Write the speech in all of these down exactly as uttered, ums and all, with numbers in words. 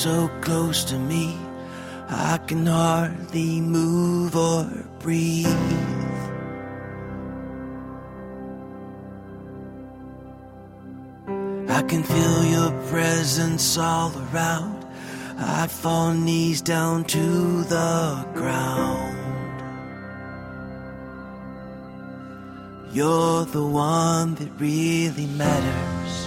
so close to me, I can hardly move or breathe. I can feel your presence all around. I fall knees down to the ground. You're the one that really matters.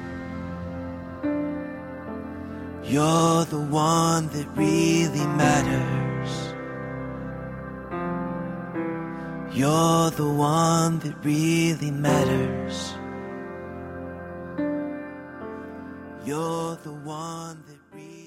You're the one that really matters. You're the one that really matters. You're the one that really